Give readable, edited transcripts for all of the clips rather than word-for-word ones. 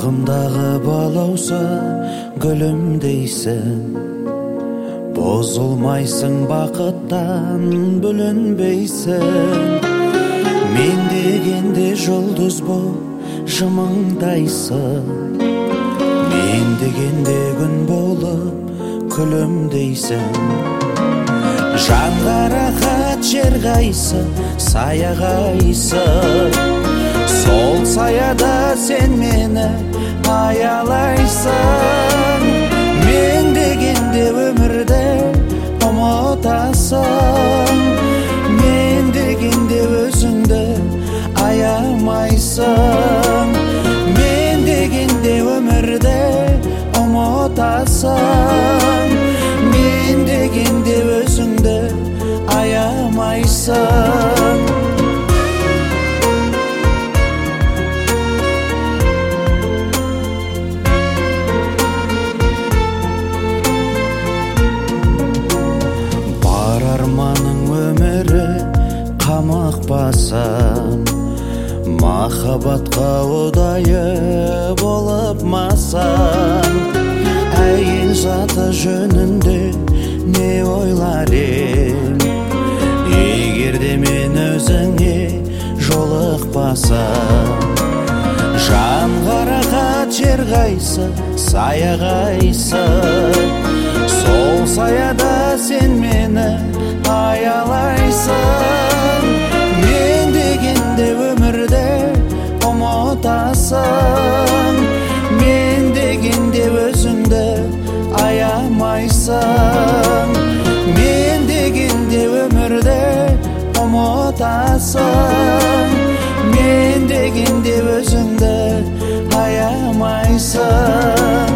Бағымдағы балауса гүлімдейсің, бозылмайсың бақыттан бүлінбейсің. Мен дегенде жұлдыз болып жымыңдайсың, мен дегенде күн болып күлімдейсің. Жанға рахат жер қайсы, сая қайсы, сол саяда сен мені аялайсың. Мен дегенде өмірді ұмытасың, мен дегенде өзіңді аямайсың. Мен дегенде өмірді ұмытасың, мен дегенде өзіңді аямайсың. Арманың өмірі қамықпасам, махаббатқа ұдайы болып масам. Әйел заты жөнінде не ойлар ем, егерде мен өзіңе жолықпасам. Жанға рахат жер қайсы, сая қайсы, сол саяда сен мені аялайсың. Мен дегенде өмірді ұмытасың, мен дегенде өзіңді аямайсың. Мен дегенде өмірді ұмытасың, мен дегенде өзіңді аямайсың.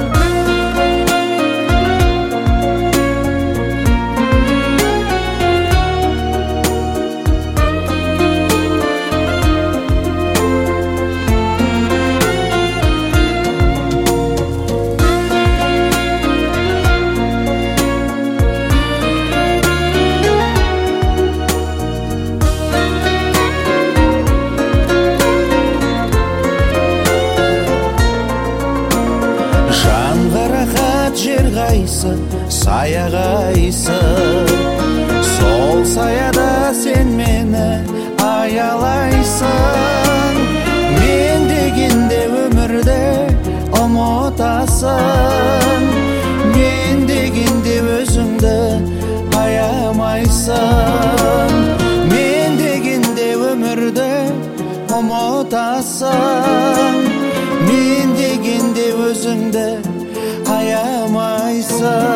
Жер қайсы, сая қайсы, сол саяда сен мені аялайсың. Мен дегенде өмірді ұмытасың, мен дегенде өзіңді аямайсың. Мен дегенде өмірді ұмытасың, мен дегенде өзіңді аямайсың.